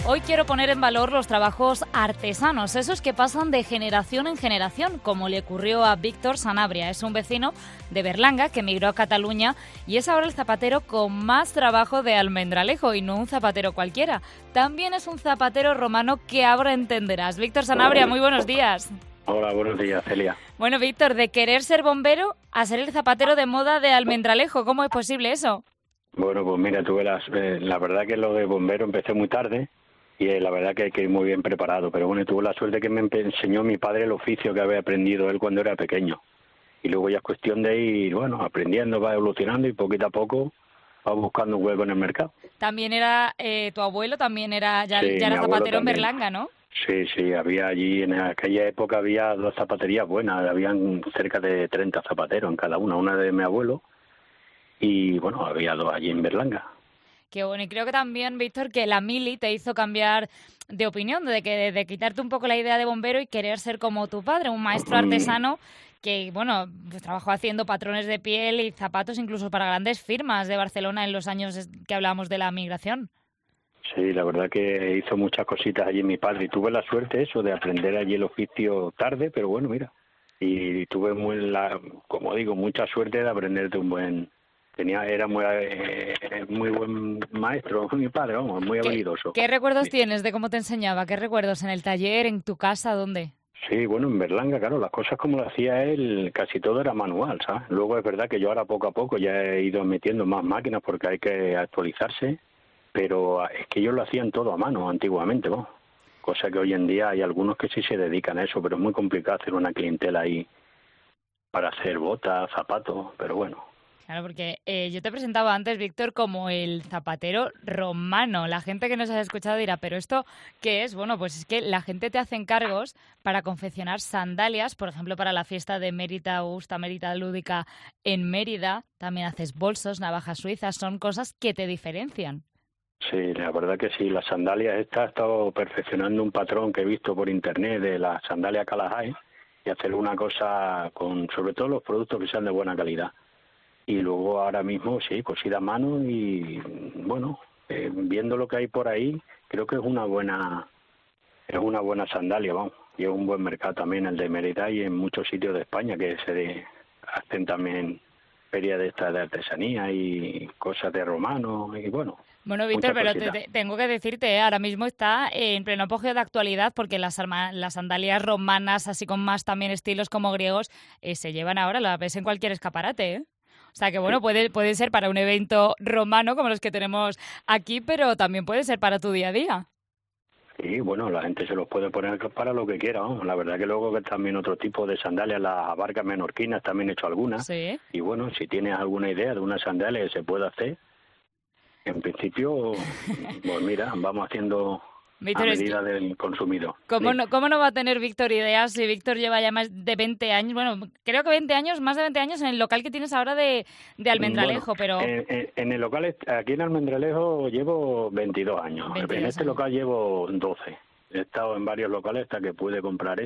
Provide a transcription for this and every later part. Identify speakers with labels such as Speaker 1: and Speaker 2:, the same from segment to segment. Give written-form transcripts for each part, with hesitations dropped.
Speaker 1: Hoy quiero poner en valor los trabajos artesanos, esos que pasan de generación en generación, como le ocurrió a Víctor Sanabria. Es un vecino de Berlanga que emigró a Cataluña y es ahora el zapatero con más trabajo de Almendralejo, y no un zapatero cualquiera. También es un zapatero romano que ahora entenderás. Víctor Sanabria, muy buenos días.
Speaker 2: Hola, buenos días, Celia.
Speaker 1: Bueno, Víctor, de querer ser bombero a ser el zapatero de moda de Almendralejo, ¿cómo es posible eso?
Speaker 2: Bueno, pues mira, tuve la verdad que lo de bombero empecé muy tarde y la verdad que hay que ir muy bien preparado, pero bueno, tuve la suerte que me enseñó mi padre el oficio que había aprendido él cuando era pequeño. Y luego ya es cuestión de ir, bueno, aprendiendo, va evolucionando y poquito a poco va buscando un hueco en el mercado.
Speaker 1: También era, tu abuelo también era, ya era zapatero en Berlanga, ¿no?
Speaker 2: Sí, había allí, en aquella época había 2 zapaterías buenas, habían cerca de 30 zapateros en cada una de mi abuelo y bueno, había 2 allí en Berlanga.
Speaker 1: Qué bueno, y creo que también, Víctor, que la mili te hizo cambiar de opinión, de quitarte un poco la idea de bombero y querer ser como tu padre, un maestro artesano que, bueno, pues trabajó haciendo patrones de piel y zapatos incluso para grandes firmas de Barcelona en los años que hablábamos de la migración.
Speaker 2: Sí, la verdad que hizo muchas cositas allí mi padre y tuve la suerte eso de aprender allí el oficio tarde, pero bueno, mira, y tuve como digo, mucha suerte de aprender de un buen... Era muy buen maestro, mi padre, vamos, muy habilidoso.
Speaker 1: ¿Qué recuerdos tienes de cómo te enseñaba? ¿Qué recuerdos? ¿En el taller, en tu casa, dónde?
Speaker 2: Sí, bueno, en Berlanga, claro, las cosas como lo hacía él, casi todo era manual, ¿sabes? Luego es verdad que yo ahora poco a poco ya he ido metiendo más máquinas porque hay que actualizarse, pero es que ellos lo hacían todo a mano antiguamente, ¿no? Cosa que hoy en día hay algunos que sí se dedican a eso, pero es muy complicado hacer una clientela ahí para hacer botas, zapatos, pero bueno.
Speaker 1: Claro, porque yo te presentaba antes, Víctor, como el zapatero romano. La gente que nos ha escuchado dirá, ¿pero esto qué es? Bueno, pues es que la gente te hace encargos para confeccionar sandalias, por ejemplo, para la fiesta de Mérita Augusta, Mérita Lúdica en Mérida. También haces bolsos, navajas suizas, son cosas que te diferencian.
Speaker 2: Sí, la verdad que sí, las sandalias estas he estado perfeccionando un patrón que he visto por internet de las sandalias Calahai y hacer una cosa con sobre todo los productos que sean de buena calidad. Y luego ahora mismo sí, cosida a mano y bueno, viendo lo que hay por ahí, creo que es una buena sandalia, vamos. Y es un buen mercado también el de Mérida y en muchos sitios de España que hacen también ferias de estas de artesanía y cosas de romanos y bueno.
Speaker 1: Bueno, Víctor, pero tengo que decirte, ahora mismo está en pleno apogeo de actualidad porque las sandalias romanas, así con más también estilos como griegos, se llevan ahora, las ves en cualquier escaparate, ¿eh? O sea que bueno, puede ser para un evento romano como los que tenemos aquí, pero también puede ser para tu día a día.
Speaker 2: Sí, bueno, la gente se los puede poner para lo que quiera, ¿no? La verdad que luego que también otro tipo de sandalias, las abarcas menorquinas, también he hecho algunas.
Speaker 1: Sí.
Speaker 2: Y bueno, si tienes alguna idea de una sandalia que se puede hacer, en principio, pues mira, vamos haciendo
Speaker 1: Víctor,
Speaker 2: a medida del consumidor.
Speaker 1: ¿Cómo no va a tener Víctor ideas si Víctor lleva ya más de 20 años? Bueno, creo que 20 años, más de 20 años en el local que tienes ahora de Almendralejo,
Speaker 2: bueno,
Speaker 1: pero...
Speaker 2: En el local, aquí en Almendralejo llevo 22 años. En este local llevo 12. He estado en varios locales hasta que pude comprar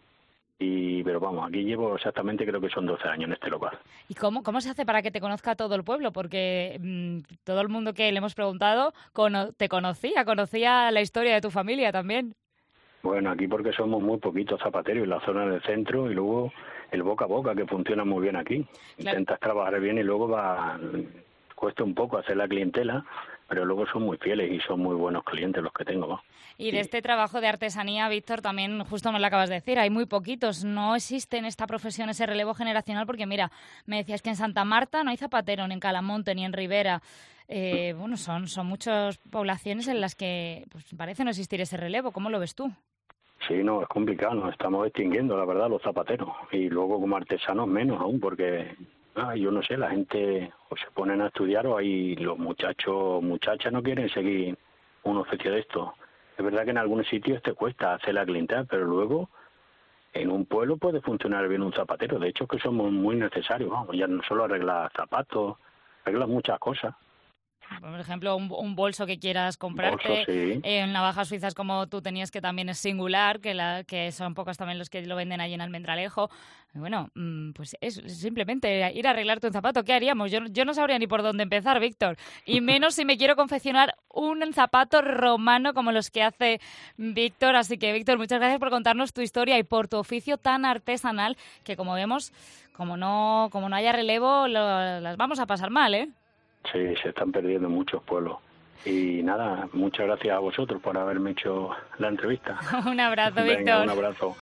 Speaker 2: pero vamos, aquí llevo exactamente, creo que son 12 años en este local.
Speaker 1: ¿Y cómo se hace para que te conozca todo el pueblo? Porque todo el mundo que le hemos preguntado te conocía la historia de tu familia también.
Speaker 2: Bueno, aquí porque somos muy poquitos zapateros en la zona del centro y luego el boca a boca que funciona muy bien aquí. Claro. Intentas trabajar bien y luego cuesta un poco hacer la clientela, pero luego son muy fieles y son muy buenos clientes los que tengo, ¿no?
Speaker 1: Y de este trabajo de artesanía, Víctor, también justo me lo acabas de decir, hay muy poquitos, no existe en esta profesión ese relevo generacional porque mira, me decías que en Santa Marta no hay zapatero, ni en Calamonte, ni en Ribera. Bueno, son muchas poblaciones en las que pues, parece no existir ese relevo. ¿Cómo lo ves tú?
Speaker 2: Sí, no, es complicado, nos estamos extinguiendo, la verdad, los zapateros. Y luego como artesanos menos aún, porque yo no sé, la gente o se ponen a estudiar o hay los muchachas no quieren seguir un oficio de esto. Es verdad que en algunos sitios te cuesta hacer la clientela, pero luego en un pueblo puede funcionar bien un zapatero. De hecho, es que somos muy necesarios, vamos, ya no solo arreglar zapatos, arreglas muchas cosas.
Speaker 1: Por ejemplo, un bolso que quieras comprarte,
Speaker 2: Bolso, sí.
Speaker 1: navajas suizas como tú tenías, que también es singular, que son pocos también los que lo venden allí en Almendralejo. Bueno, pues es simplemente ir a arreglarte un zapato. ¿Qué haríamos? Yo no sabría ni por dónde empezar, Víctor. Y menos si me quiero confeccionar un zapato romano como los que hace Víctor. Así que, Víctor, muchas gracias por contarnos tu historia y por tu oficio tan artesanal que, como vemos, como no haya relevo, las vamos a pasar mal, ¿eh?
Speaker 2: Sí, se están perdiendo muchos pueblos. Y nada, muchas gracias a vosotros por haberme hecho la entrevista.
Speaker 1: Un abrazo,
Speaker 2: Venga,
Speaker 1: Víctor.
Speaker 2: un abrazo.